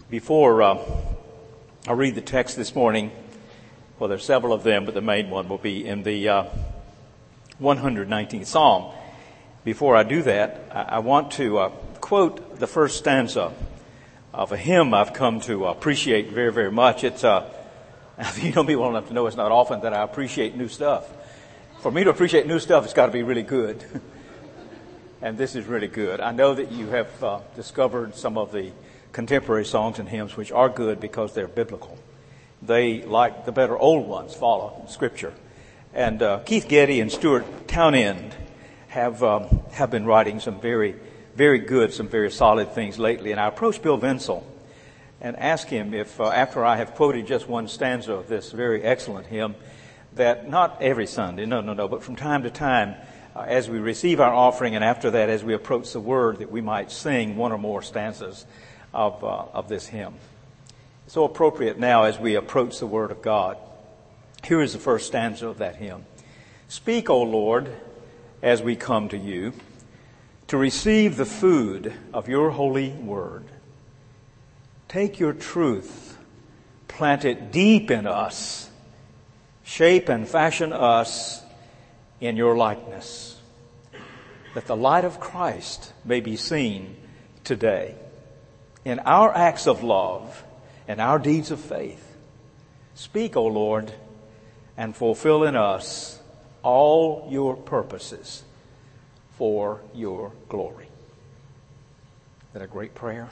Before I read the text this morning, well, there's several of them, but the main one will be in the 119th Psalm. Before I do that, I want to quote the first stanza of a hymn I've come to appreciate very, very much. It's you know me well enough to know it's not often that I appreciate new stuff. For me to appreciate new stuff, it's got to be really good. And this is really good. I know that you have discovered some of the contemporary songs and hymns which are good because they're biblical. They, like the better old ones, follow Scripture. And Keith Getty and Stuart Townend have been writing some very, very good, some very solid things lately. And I approached Bill Vinsel and asked him if, after I have quoted just one stanza of this very excellent hymn, that not every Sunday, no, but from time to time, as we receive our offering and after that, as we approach the Word, that we might sing one or more stanzas of this hymn. So appropriate now as we approach the Word of God. Here is the first stanza of that hymn. Speak, O Lord, as we come to you, to receive the food of your holy word. Take your truth, plant it deep in us, shape and fashion us in your likeness, that the light of Christ may be seen today in our acts of love and our deeds of faith. Speak, O Lord, and fulfill in us all your purposes for your glory. Is that a great prayer?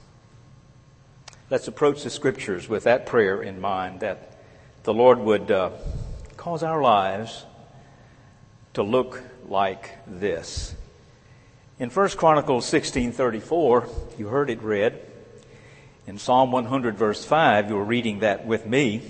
Let's approach the Scriptures with that prayer in mind, that the Lord would cause our lives to look like this. In 1 Chronicles 16:34, you heard it read. In Psalm 100 verse 5, you were reading that with me.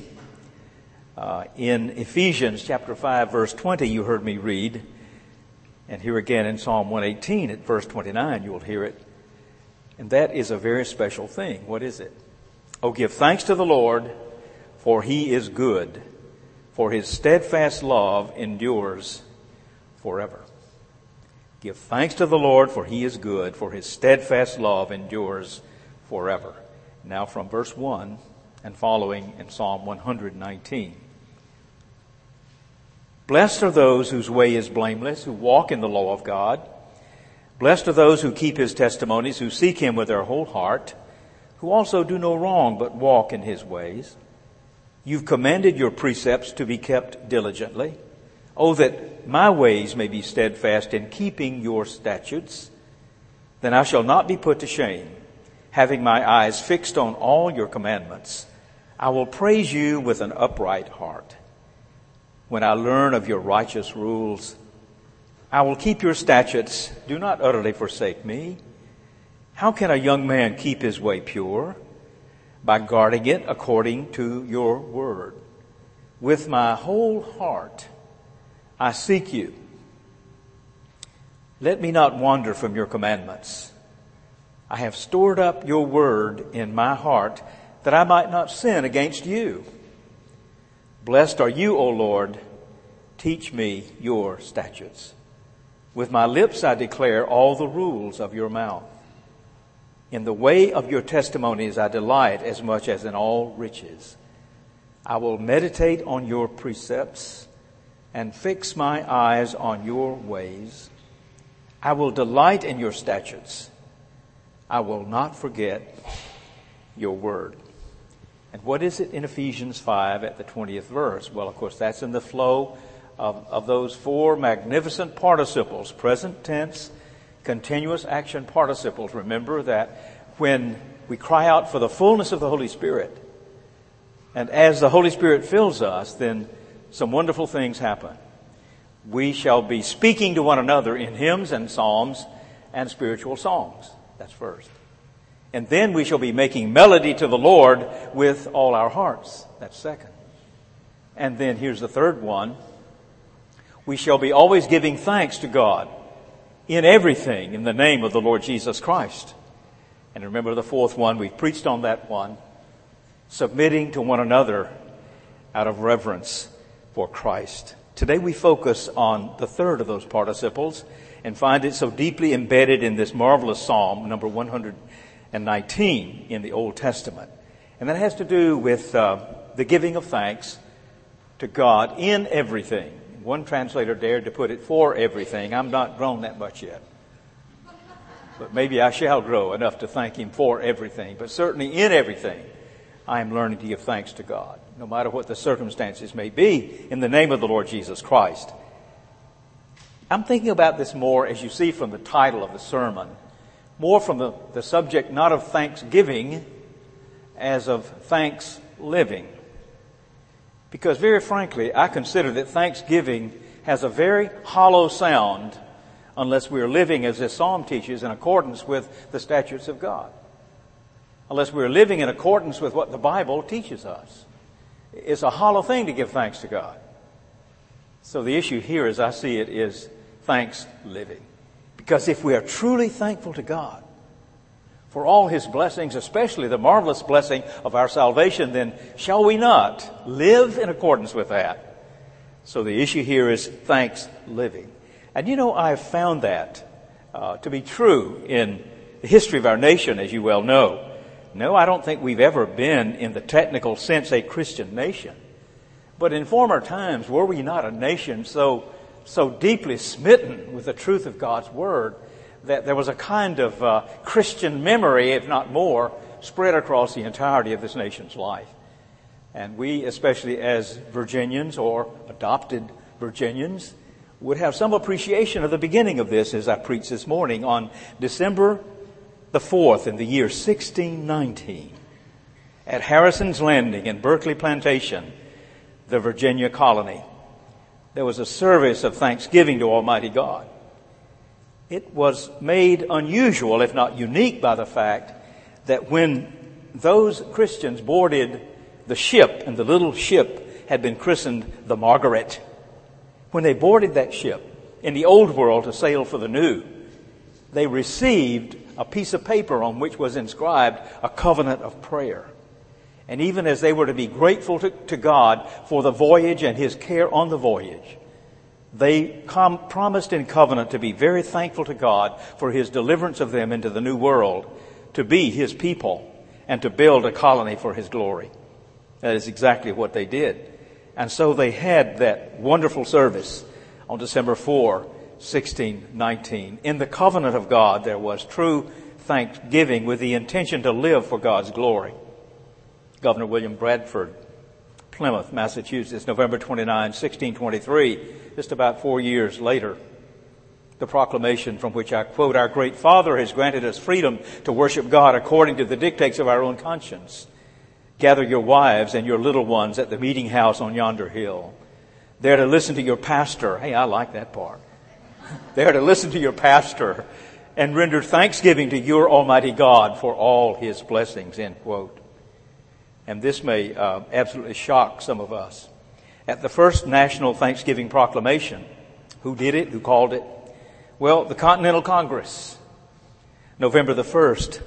In Ephesians chapter 5 verse 20, you heard me read. And here again in Psalm 118 at verse 29, you will hear it. And that is a very special thing. What is it? Oh, give thanks to the Lord, for he is good, for his steadfast love endures forever. Give thanks to the Lord, for he is good, for his steadfast love endures forever. Now from verse 1 and following in Psalm 119. Blessed are those whose way is blameless, who walk in the law of God. Blessed are those who keep his testimonies, who seek him with their whole heart, who also do no wrong but walk in his ways. You've commanded your precepts to be kept diligently. Oh, that my ways may be steadfast in keeping your statutes. Then I shall not be put to shame, having my eyes fixed on all your commandments. I will praise you with an upright heart. When I learn of your righteous rules, I will keep your statutes. Do not utterly forsake me. How can a young man keep his way pure? By guarding it according to your word. With my whole heart, I seek you. Let me not wander from your commandments. I have stored up your word in my heart that I might not sin against you. Blessed are you, O Lord. Teach me your statutes. With my lips I declare all the rules of your mouth. In the way of your testimonies I delight as much as in all riches. I will meditate on your precepts and fix my eyes on your ways. I will delight in your statutes. I will not forget your word. And what is it in Ephesians 5 at the 20th verse? Well, of course, that's in the flow of those four magnificent participles, present tense, continuous action participles. Remember that when we cry out for the fullness of the Holy Spirit, and as the Holy Spirit fills us, then some wonderful things happen. We shall be speaking to one another in hymns and psalms and spiritual songs. That's first. And then we shall be making melody to the Lord with all our hearts. That's second. And then here's the third one. We shall be always giving thanks to God in everything in the name of the Lord Jesus Christ. And remember the fourth one, we've preached on that one. Submitting to one another out of reverence for Christ. Today we focus on the third of those participles and find it so deeply embedded in this marvelous psalm, number 119. and 19 in the Old Testament. And that has to do with the giving of thanks to God in everything. One translator dared to put it for everything. I'm not grown that much yet. But maybe I shall grow enough to thank Him for everything. But certainly in everything, I am learning to give thanks to God, no matter what the circumstances may be, in the name of the Lord Jesus Christ. I'm thinking about this more, as you see from the title of the sermon, more from the subject not of thanksgiving as of thanks living. Because very frankly, I consider that thanksgiving has a very hollow sound unless we are living, as this psalm teaches, in accordance with the statutes of God. Unless we are living in accordance with what the Bible teaches us. It's a hollow thing to give thanks to God. So the issue here, as I see it, is thanks living. Because if we are truly thankful to God for all His blessings, especially the marvelous blessing of our salvation, then shall we not live in accordance with that? So the issue here is thanks living. And you know, I've found that to be true in the history of our nation, as you well know. No, I don't think we've ever been, in the technical sense, a Christian nation. But in former times, were we not a nation so deeply smitten with the truth of God's Word that there was a kind of Christian memory, if not more, spread across the entirety of this nation's life. And we, especially as Virginians or adopted Virginians, would have some appreciation of the beginning of this as I preach this morning on December the 4th in the year 1619 at Harrison's Landing in Berkeley Plantation, the Virginia colony. There was a service of thanksgiving to Almighty God. It was made unusual, if not unique, by the fact that when those Christians boarded the ship, and the little ship had been christened the Margaret, when they boarded that ship in the old world to sail for the new, they received a piece of paper on which was inscribed a covenant of prayer. And even as they were to be grateful to God for the voyage and His care on the voyage, they promised in covenant to be very thankful to God for His deliverance of them into the new world, to be His people, and to build a colony for His glory. That is exactly what they did. And so they had that wonderful service on December 4, 1619. In the covenant of God, there was true thanksgiving with the intention to live for God's glory. Governor William Bradford, Plymouth, Massachusetts, November 29, 1623, just about 4 years later, the proclamation from which I quote, "Our great Father has granted us freedom to worship God according to the dictates of our own conscience. Gather your wives and your little ones at the meeting house on yonder hill. There to listen to your pastor." Hey, I like that part. "There to listen to your pastor and render thanksgiving to your Almighty God for all His blessings," end quote. And this may absolutely shock some of us. At the first National Thanksgiving Proclamation, who did it? Who called it? Well, the Continental Congress, November the 1st,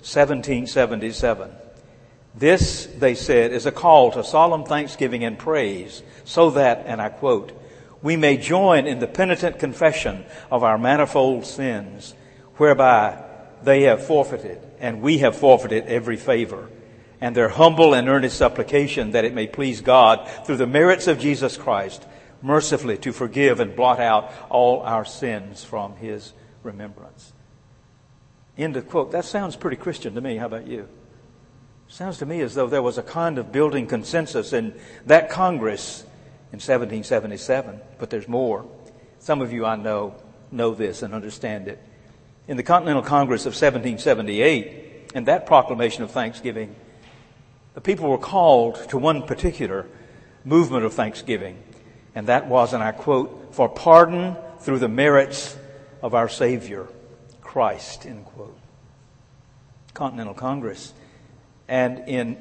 1777. "This," they said, "is a call to solemn thanksgiving and praise, so that," and I quote, "we may join in the penitent confession of our manifold sins, whereby they have forfeited, and we have forfeited every favor, and their humble and earnest supplication that it may please God, through the merits of Jesus Christ, mercifully to forgive and blot out all our sins from His remembrance." End of quote. That sounds pretty Christian to me. How about you? Sounds to me as though there was a kind of building consensus in that Congress in 1777. But there's more. Some of you I know this and understand it. In the Continental Congress of 1778, in that proclamation of thanksgiving, the people were called to one particular movement of thanksgiving. And that was, and I quote, "for pardon through the merits of our Savior, Christ," end quote. Continental Congress. And in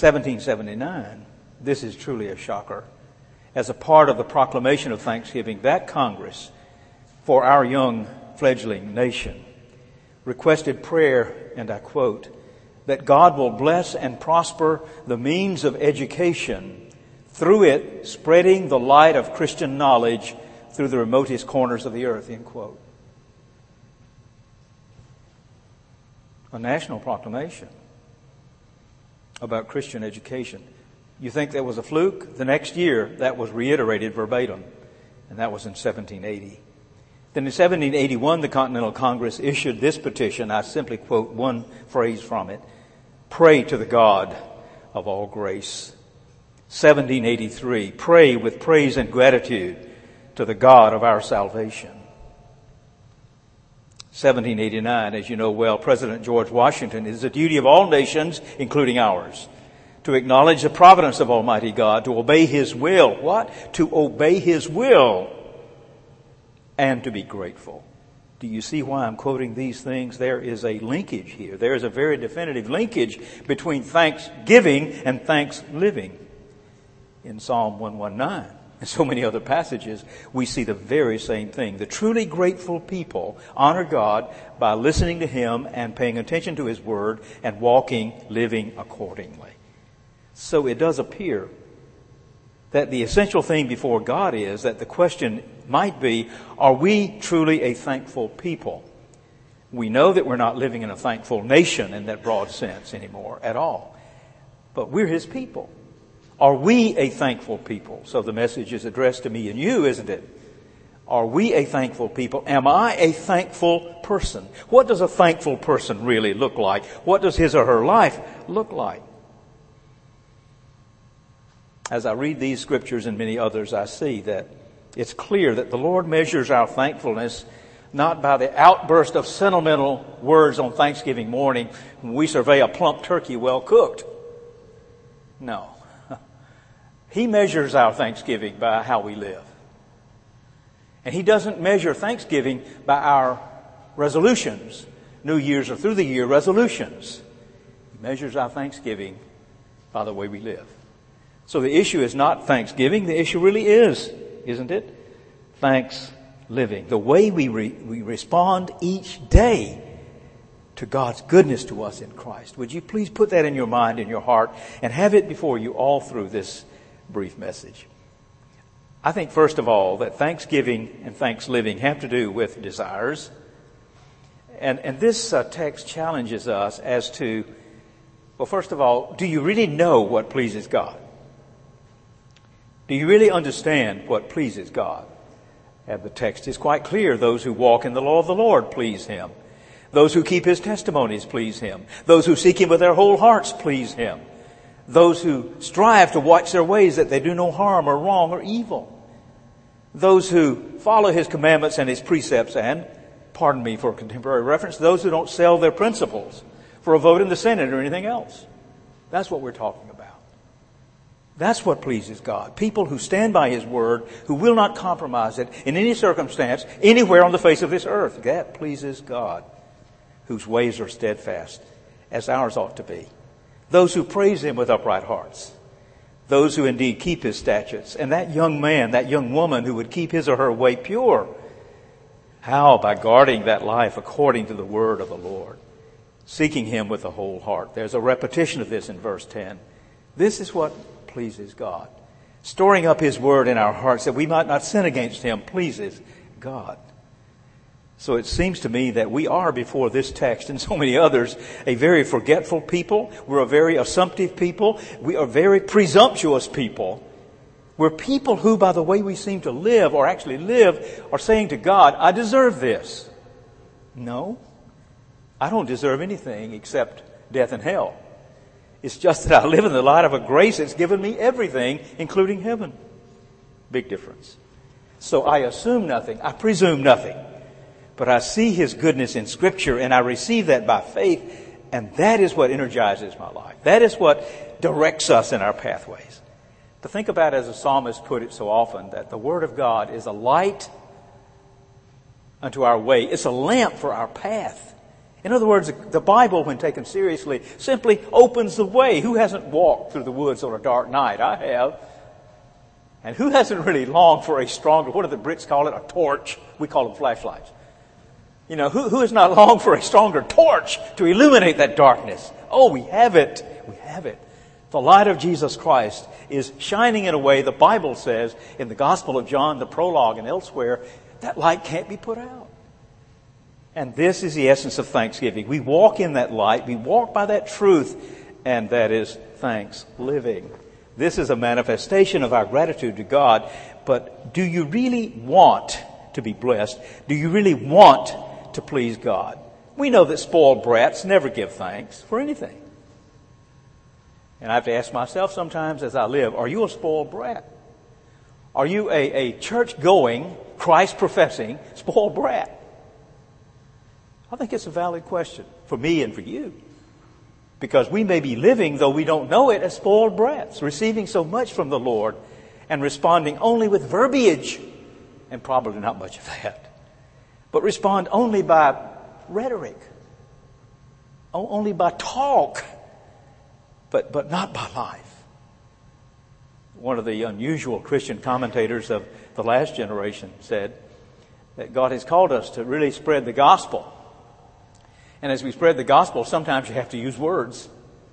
1779, this is truly a shocker, as a part of the proclamation of thanksgiving, that Congress, for our young fledgling nation, requested prayer, and I quote, "that God will bless and prosper the means of education, through it spreading the light of Christian knowledge through the remotest corners of the earth," end quote. a national proclamation about Christian education. You think that was a fluke? The next year, that was reiterated verbatim, and that was in 1780. Then in 1781, the Continental Congress issued this petition. I simply quote one phrase from it. Pray to the God of all grace. 1783, pray with praise and gratitude to the God of our salvation. 1789, as you know well, President George Washington, it is the duty of all nations, including ours, to acknowledge the providence of Almighty God, to obey His will. What? To obey His will and to be grateful. Do you see why I'm quoting these things? There is a linkage here. There is a very definitive linkage between thanksgiving and thanks living. In Psalm 119 and so many other passages, we see the very same thing. The truly grateful people honor God by listening to Him and paying attention to His Word and living accordingly. So it does appear that the essential thing before God is that the question might be, are we truly a thankful people? We know that we're not living in a thankful nation in that broad sense anymore at all. But we're His people. Are we a thankful people? So the message is addressed to me and you, isn't it? Are we a thankful people? Am I a thankful person? What does a thankful person really look like? What does his or her life look like? As I read these scriptures and many others, I see that it's clear that the Lord measures our thankfulness not by the outburst of sentimental words on Thanksgiving morning when we survey a plump turkey well cooked. No. He measures our thanksgiving by how we live. And He doesn't measure thanksgiving by our resolutions, New Year's or through the year resolutions. He measures our thanksgiving by the way we live. So the issue is not thanksgiving. The issue really is, isn't it? Thanks living. The way we respond each day to God's goodness to us in Christ. Would you please put that in your mind, in your heart, and have it before you all through this brief message. I think, first of all, that thanksgiving and thanks living have to do with desires. And this text challenges us as to, well, first of all, do you really know what pleases God? Do you really understand what pleases God? And the text is quite clear. Those who walk in the law of the Lord please Him. Those who keep His testimonies please Him. Those who seek Him with their whole hearts please Him. Those who strive to watch their ways that they do no harm or wrong or evil. Those who follow His commandments and His precepts and, pardon me for a contemporary reference, those who don't sell their principles for a vote in the Senate or anything else. That's what we're talking about. That's what pleases God. People who stand by His Word, who will not compromise it in any circumstance, anywhere on the face of this earth. That pleases God, whose ways are steadfast, as ours ought to be. Those who praise Him with upright hearts. Those who indeed keep His statutes. And that young man, that young woman who would keep his or her way pure. How? By guarding that life according to the word of the Lord. Seeking Him with the whole heart. There's a repetition of this in verse 10. This is what pleases God. Storing up His word in our hearts that we might not sin against Him pleases God. So it seems to me that we are, before this text and so many others, a very forgetful people. We're a very assumptive people. We are very presumptuous people. We're people who, by the way we seem to live, or actually live, are saying to God, I deserve this. No, I don't deserve anything except death and hell. It's just that I live in the light of a grace that's given me everything, including heaven. Big difference. So I assume nothing. I presume nothing. But I see His goodness in Scripture, and I receive that by faith, and that is what energizes my life. That is what directs us in our pathways. To think about, as the psalmist put it so often, that the Word of God is a light unto our way. It's a lamp for our path. In other words, the Bible, when taken seriously, simply opens the way. Who hasn't walked through the woods on a dark night? I have. And who hasn't really longed for a stronger, what do the Brits call it? A torch. We call them flashlights. You know, who has not longed for a stronger torch to illuminate that darkness? Oh, we have it. We have it. The light of Jesus Christ is shining in a way, the Bible says, in the Gospel of John, the prologue and elsewhere, that light can't be put out. And this is the essence of thanksgiving. We walk in that light. We walk by that truth. And that is thanks living. This is a manifestation of our gratitude to God. But do you really want to be blessed? Do you really want to please God? We know that spoiled brats never give thanks for anything. And I have to ask myself sometimes as I live, are you a spoiled brat? Are you a church-going, Christ-professing spoiled brat? I think it's a valid question for me and for you. Because we may be living, though we don't know it, as spoiled brats, receiving so much from the Lord and responding only with verbiage, and probably not much of that, but respond only by rhetoric, only by talk, but not by life. One of the unusual Christian commentators of the last generation said that God has called us to really spread the gospel. And as we spread the gospel, sometimes you have to use words.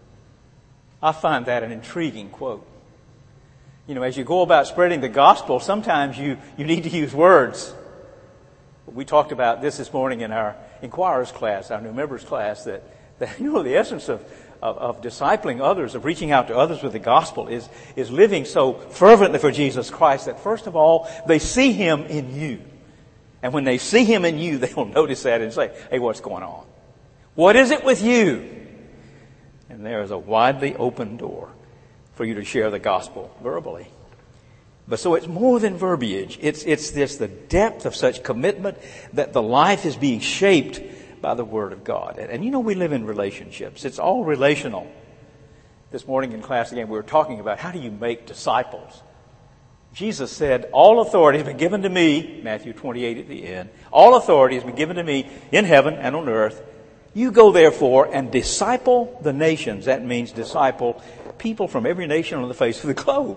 I find that an intriguing quote. You know, as you go about spreading the gospel, sometimes you need to use words. We talked about this morning in our inquirers class, our new members class, that you know, the essence of discipling others, of reaching out to others with the gospel is living so fervently for Jesus Christ that first of all, they see Him in you. And when they see Him in you, they will notice that and say, hey, what's going on? What is it with you? And there is a widely open door for you to share the gospel verbally. But so it's more than verbiage. It's this, the depth of such commitment that the life is being shaped by the Word of God. And you know, we live in relationships. It's all relational. This morning in class again, we were talking about how do you make disciples? Jesus said, all authority has been given to me, Matthew 28 at the end. All authority has been given to me in heaven and on earth. You go therefore and disciple the nations. That means disciple people from every nation on the face of the globe.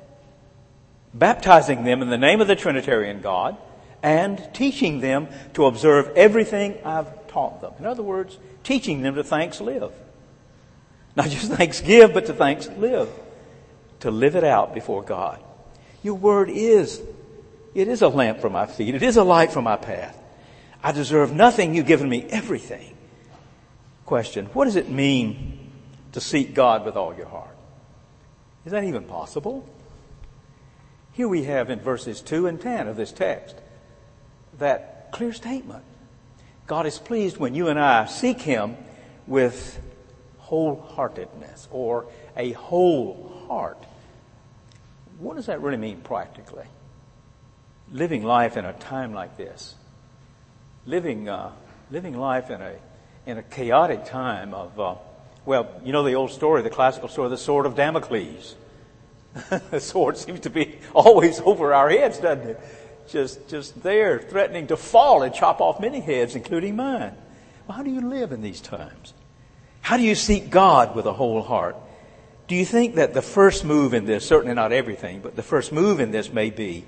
Baptizing them in the name of the Trinitarian God and teaching them to observe everything I've taught them. In other words, teaching them to thanks live. Not just thanks give, but to thanks live. To live it out before God. Your word is a lamp for my feet. It is a light for my path. I deserve nothing. You've given me everything. Question, what does it mean to seek God with all your heart? Is that even possible? Here we have in verses 2 and 10 of this text that clear statement. God is pleased when you and I seek Him with wholeheartedness or a whole heart. What does that really mean practically? Living life in a time like this. Living life in a chaotic time of, well, you know the old story, the classical story, the sword of Damocles. The sword seems to be always over our heads, doesn't it? Just there, threatening to fall and chop off many heads, including mine. Well, how do you live in these times? How do you seek God with a whole heart? Do you think that the first move in this, certainly not everything, but the first move in this may be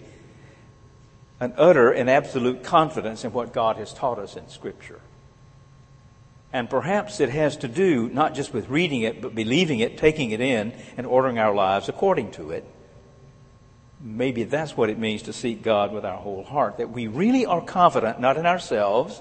an utter and absolute confidence in what God has taught us in Scripture? And perhaps it has to do not just with reading it, but believing it, taking it in, and ordering our lives according to it. Maybe that's what it means to seek God with our whole heart. That we really are confident, not in ourselves,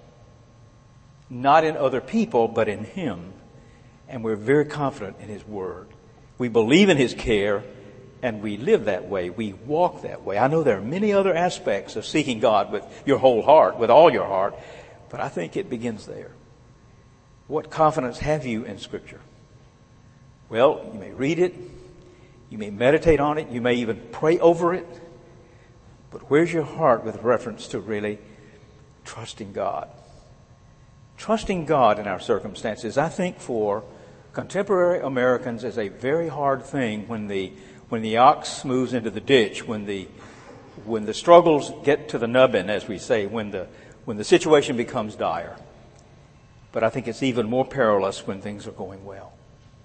not in other people, but in Him. And we're very confident in His Word. We believe in His care, and we live that way. We walk that way. I know there are many other aspects of seeking God with your whole heart, with all your heart, but I think it begins there. What confidence have you in Scripture? Well, you may read it. You may meditate on it. You may even pray over it. But where's your heart with reference to really trusting God? Trusting God in our circumstances, I think for contemporary Americans is a very hard thing when the ox moves into the ditch, when the struggles get to the nubbin, as we say, when the situation becomes dire. But I think it's even more perilous when things are going well.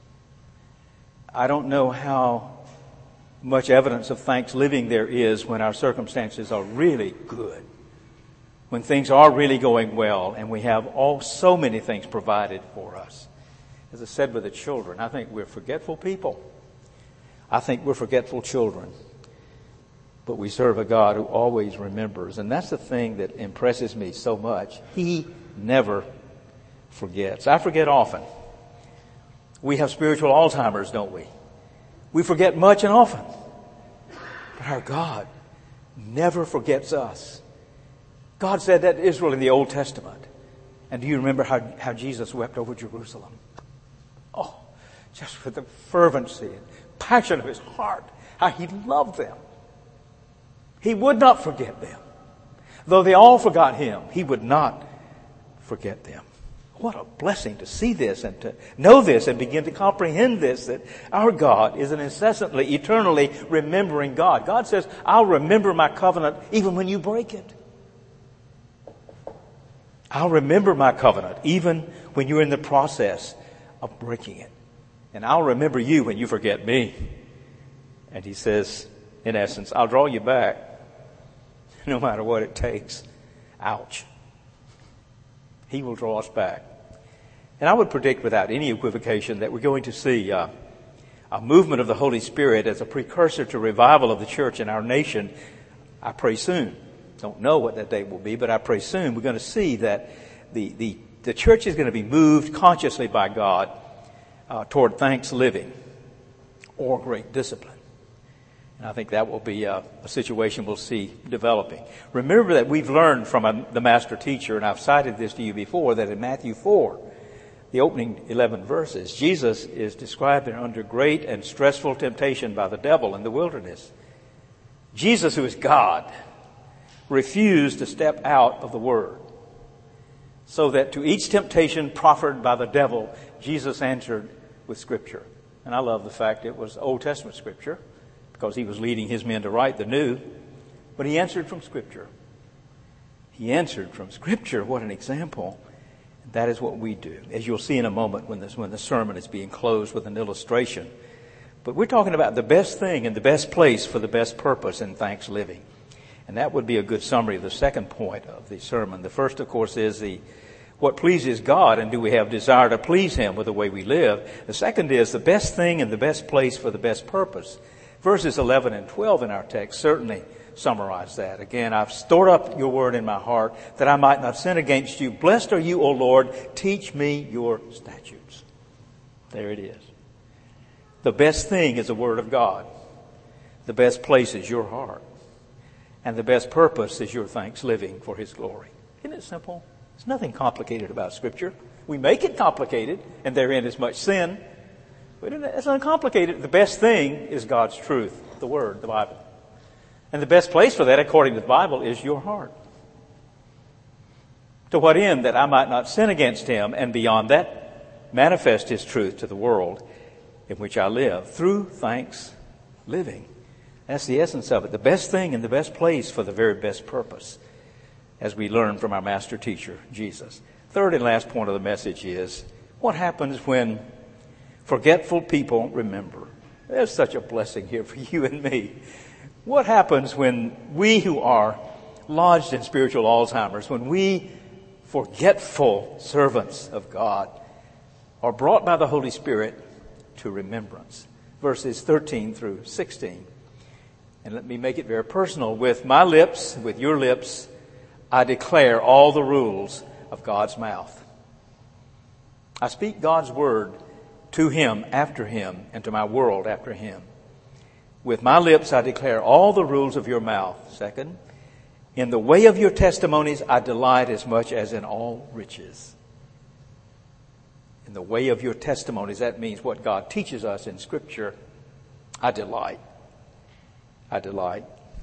I don't know how much evidence of thanks living there is when our circumstances are really good. When things are really going well and we have so many things provided for us. As I said with the children, I think we're forgetful people. I think we're forgetful children. but we serve a God who always remembers. And that's the thing that impresses me so much. He never forgets. I forget often. We have spiritual Alzheimer's, don't we? We forget much and often. But our God never forgets us. God said that to Israel in the Old Testament. And do you remember how Jesus wept over Jerusalem? Oh, just with the fervency and passion of his heart, how he loved them. He would not forget them. Though they all forgot him, he would not forget them. What a blessing to see this and to know this and begin to comprehend this, that our God is an incessantly, eternally remembering God. God says, I'll remember my covenant even when you break it. I'll remember my covenant even when you're in the process of breaking it. And I'll remember you when you forget me. And he says, in essence, I'll draw you back no matter what it takes. Ouch. He will draw us back. And I would predict without any equivocation that we're going to see a movement of the Holy Spirit as a precursor to revival of the church in our nation. I pray soon. Don't know what that day will be, but I pray soon we're going to see that the church is going to be moved consciously by God toward thanks living or great discipline. And I think that will be a situation we'll see developing. Remember that we've learned from the master teacher, and I've cited this to you before, that in Matthew 4, the opening 11 verses, Jesus is described under great and stressful temptation by the devil in the wilderness. Jesus, who is God, refused to step out of the Word, so that to each temptation proffered by the devil, Jesus answered with Scripture. And I love the fact it was Old Testament Scripture, because he was leading his men to write the New, but he answered from Scripture. He answered from Scripture. What an example. That is what we do, as you'll see in a moment when the sermon is being closed with an illustration. But we're talking about the best thing and the best place for the best purpose in thanks living. And that would be a good summary of the second point of the sermon. The first, of course, is what pleases God, and do we have desire to please him with the way we live? The second is the best thing and the best place for the best purpose. Verses 11 and 12 in our text certainly summarize that. Again, I've stored up your word in my heart that I might not sin against you. Blessed are you, O Lord. Teach me your statutes. There it is. The best thing is the word of God. The best place is your heart. And the best purpose is your thanks living for his glory. Isn't it simple? There's nothing complicated about Scripture. We make it complicated, and therein is much sin. But it's uncomplicated. The best thing is God's truth, the Word, the Bible. And the best place for that, according to the Bible, is your heart. To what end? That I might not sin against him, and beyond that, manifest his truth to the world in which I live, through thanks living. That's the essence of it. The best thing and the best place for the very best purpose, as we learn from our master teacher, Jesus. Third and last point of the message is, what happens when forgetful people remember? There's such a blessing here for you and me. What happens when we who are lodged in spiritual Alzheimer's, when we forgetful servants of God are brought by the Holy Spirit to remembrance? Verses 13 through 16. And let me make it very personal. With my lips, with your lips, I declare all the rules of God's mouth. I speak God's word to him, after him, and to my world after him. With my lips, I declare all the rules of your mouth. Second, in the way of your testimonies, I delight as much as in all riches. In the way of your testimonies, that means what God teaches us in Scripture, I delight. I delight.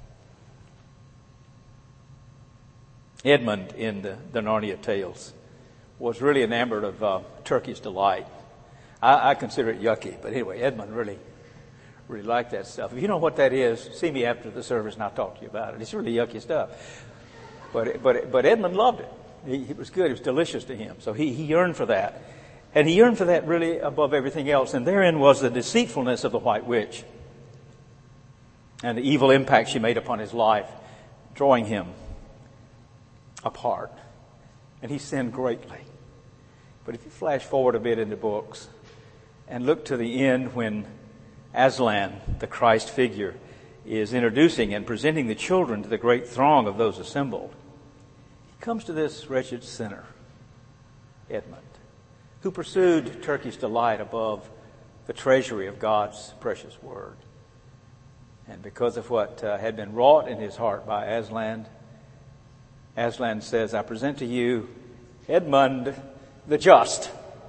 Edmund in the Narnia Tales was really enamored of Turkish delight. I consider it yucky, but anyway, Edmund really liked that stuff. If you know what that is, see me after the service and I'll talk to you about it. It's really yucky stuff. But Edmund loved it. It was good. It was delicious to him. So he yearned for that. And he yearned for that really above everything else. And therein was the deceitfulness of the White Witch and the evil impact she made upon his life, drawing him apart. And he sinned greatly. But if you flash forward a bit in the books and look to the end when Aslan, the Christ figure, is introducing and presenting the children to the great throng of those assembled, he comes to this wretched sinner, Edmund, who pursued Turkish delight above the treasury of God's precious word. And because of what had been wrought in his heart by Aslan, Aslan says, I present to you Edmund the Just.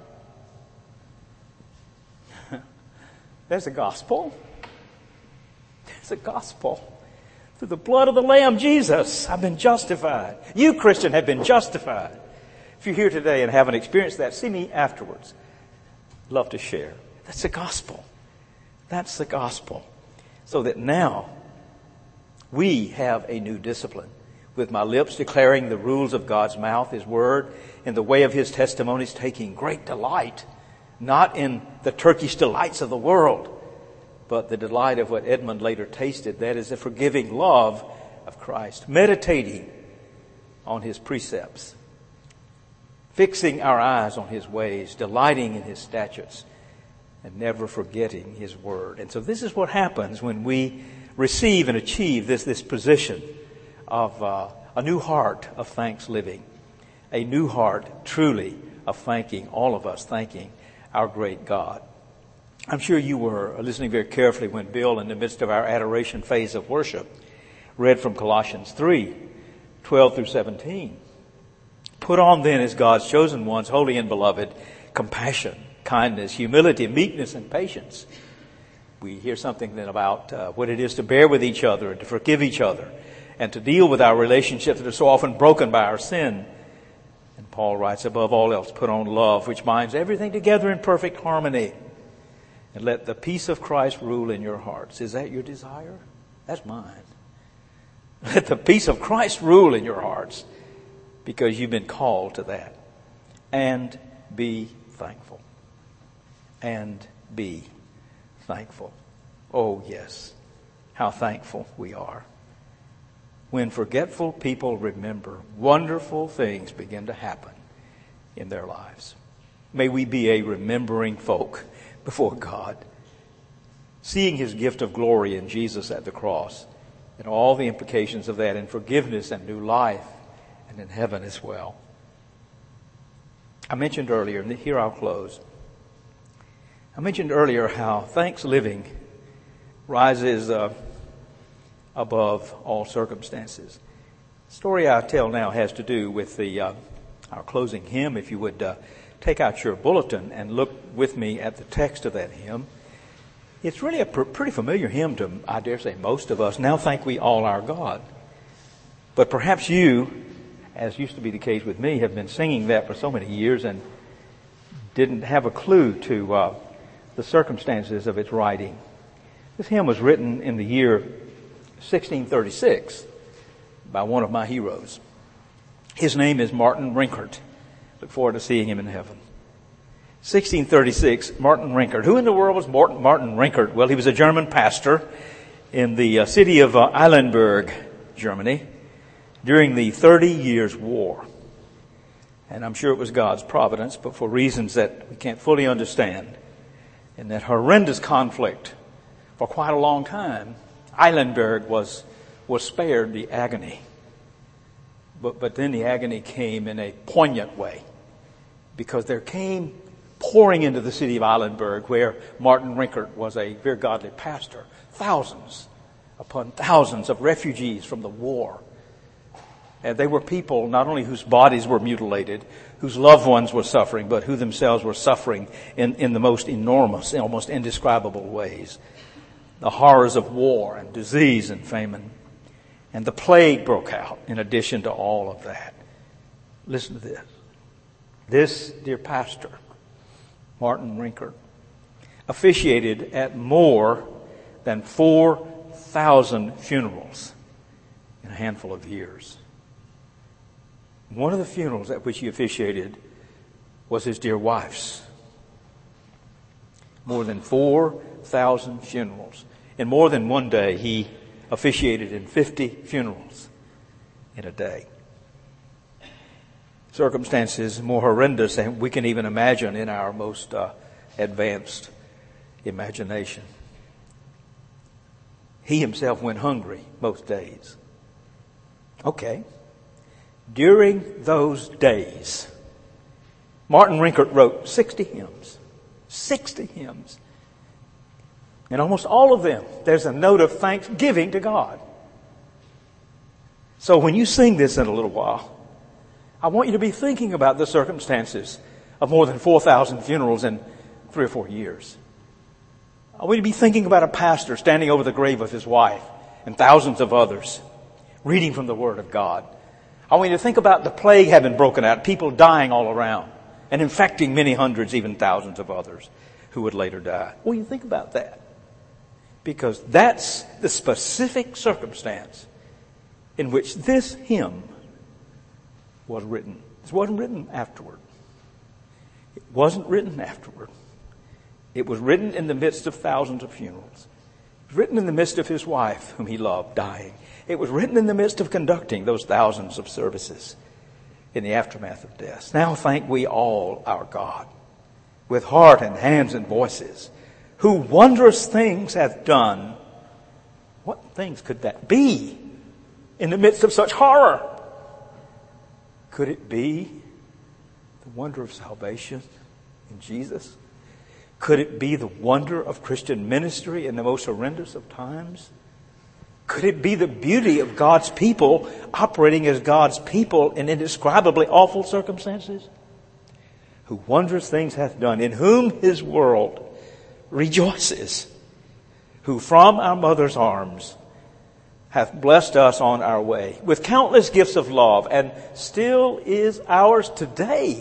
There's the gospel. There's the gospel. Through the blood of the Lamb, Jesus, I've been justified. You, Christian, have been justified. If you're here today and haven't experienced that, see me afterwards. Love to share. That's the gospel. That's the gospel. So that now we have a new discipline. With my lips declaring the rules of God's mouth, His word, in the way of His testimonies, taking great delight, not in the Turkish delights of the world, but the delight of what Edmund later tasted, that is the forgiving love of Christ. Meditating on His precepts, fixing our eyes on His ways, delighting in His statutes, and never forgetting His word. And so this is what happens when we receive and achieve this position of a new heart of thanks living, a new heart truly of thanking, all of us thanking our great God. I'm sure you were listening very carefully when Bill, in the midst of our adoration phase of worship, read from Colossians 3:12 through 17. Put on then as God's chosen ones, holy and beloved, compassion, kindness, humility, meekness, and patience. We hear something then about what it is to bear with each other and to forgive each other and to deal with our relationships that are so often broken by our sin. And Paul writes, above all else, put on love, which binds everything together in perfect harmony. And let the peace of Christ rule in your hearts. Is that your desire? That's mine. Let the peace of Christ rule in your hearts, because you've been called to that. And be thankful. And be thankful. Oh, yes. How thankful we are. When forgetful people remember, wonderful things begin to happen in their lives. May we be a remembering folk before God, seeing His gift of glory in Jesus at the cross and all the implications of that in forgiveness and new life and in heaven as well. I mentioned earlier, and here I'll close. I mentioned earlier how thanks living rises above all circumstances. The story I tell now has to do with our closing hymn. If you would take out your bulletin and look with me at the text of that hymn. It's really a pretty familiar hymn to, I dare say, most of us. Now thank we all our God. But perhaps you, as used to be the case with me, have been singing that for so many years and didn't have a clue to the circumstances of its writing. This hymn was written in the year 1636 by one of my heroes. His name is Martin Rinkart. Look forward to seeing him in heaven. 1636, Martin Rinkart. Who in the world was Martin Rinkart? Well, he was a German pastor in the city of Eilenburg, Germany, during the 30 Years' War. And I'm sure it was God's providence, but for reasons that we can't fully understand, in that horrendous conflict for quite a long time, Eilenburg was spared the agony. But then the agony came in a poignant way, because there came pouring into the city of Eilenburg, where Martin Rinkart was a very godly pastor, thousands upon thousands of refugees from the war. And they were people not only whose bodies were mutilated, whose loved ones were suffering, but who themselves were suffering in the most enormous, almost indescribable ways. The horrors of war and disease and famine. And the plague broke out in addition to all of that. Listen to this. This dear pastor, Martin Rinkart, officiated at more than 4,000 funerals in a handful of years. One of the funerals at which he officiated was his dear wife's. More than 4,000 funerals. In more than one day, he officiated in 50 funerals in a day. Circumstances more horrendous than we can even imagine in our most advanced imagination. He himself went hungry most days. Okay. During those days, Martin Rinkart wrote 60 hymns. 60 hymns. And almost all of them, there's a note of thanksgiving to God. So when you sing this in a little while, I want you to be thinking about the circumstances of more than 4,000 funerals in 3 or 4 years. I want you to be thinking about a pastor standing over the grave of his wife and thousands of others, reading from the Word of God. I want you to think about the plague having broken out, people dying all around, and infecting many hundreds, even thousands of others who would later die. Well, you think about that. Because that's the specific circumstance in which this hymn was written. It wasn't written afterward. It wasn't written afterward. It was written in the midst of thousands of funerals. It was written in the midst of his wife, whom he loved, dying. It was written in the midst of conducting those thousands of services in the aftermath of death. Now thank we all our God, with heart and hands and voices, who wondrous things hath done. What things could that be in the midst of such horror? Could it be the wonder of salvation in Jesus? Could it be the wonder of Christian ministry in the most horrendous of times? Could it be the beauty of God's people operating as God's people in indescribably awful circumstances? Who wondrous things hath done, in whom his world rejoices, who from our mother's arms hath blessed us on our way with countless gifts of love, and still is ours today.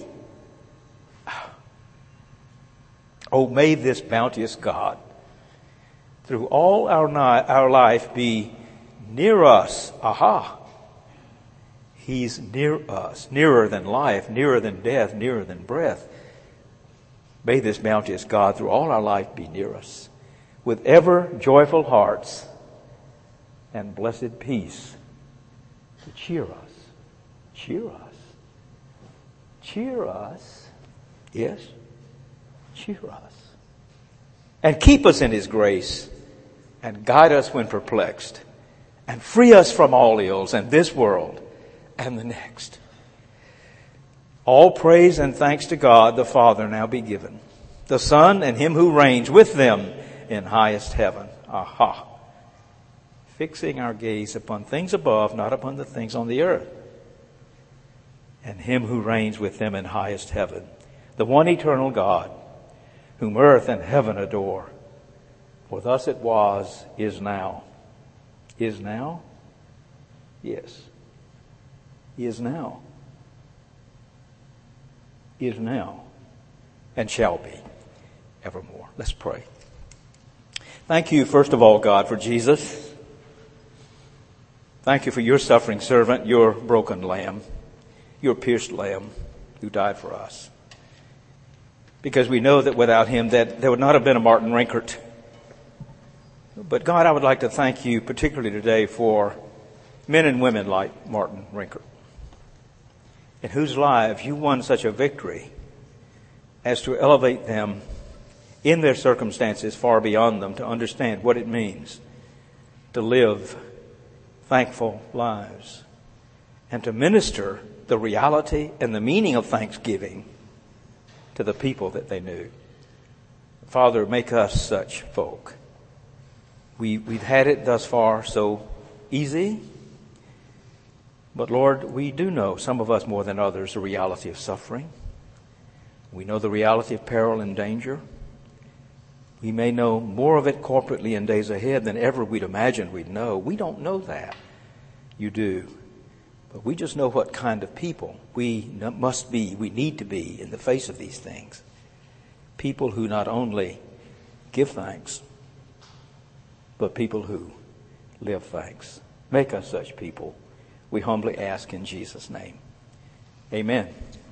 Oh, may this bounteous God through all our life be near us. Aha! He's near us, nearer than life, nearer than death, nearer than breath. May this bounteous God through all our life be near us, with ever joyful hearts and blessed peace to cheer us. Cheer us. Cheer us. Yes? Cheer us. And keep us in his grace, and guide us when perplexed, and free us from all ills in this world and the next. All praise and thanks to God the Father now be given, the Son and him who reigns with them in highest heaven. Aha! Fixing our gaze upon things above, not upon the things on the earth. And him who reigns with them in highest heaven, the one eternal God, whom earth and heaven adore. For thus it was, is now. Is now? Yes. Is now. Is now. And shall be evermore. Let's pray. Thank you, first of all, God, for Jesus. Thank you for your suffering servant, your broken lamb, your pierced lamb who died for us. Because we know that without him that there would not have been a Martin Rinkart. But God, I would like to thank you particularly today for men and women like Martin Rinkart, in whose lives you won such a victory as to elevate them in their circumstances far beyond them to understand what it means to live thankful lives and to minister the reality and the meaning of thanksgiving to the people that they knew. Father, make us such folk. We've had it thus far so easy, but Lord, we do know, some of us more than others, the reality of suffering. We know the reality of peril and danger. We may know more of it corporately in days ahead than ever we'd imagined we'd know. We don't know that. You do. But we just know what kind of people we must be, we need to be in the face of these things. People who not only give thanks, but people who live thanks. Make us such people, we humbly ask in Jesus' name. Amen.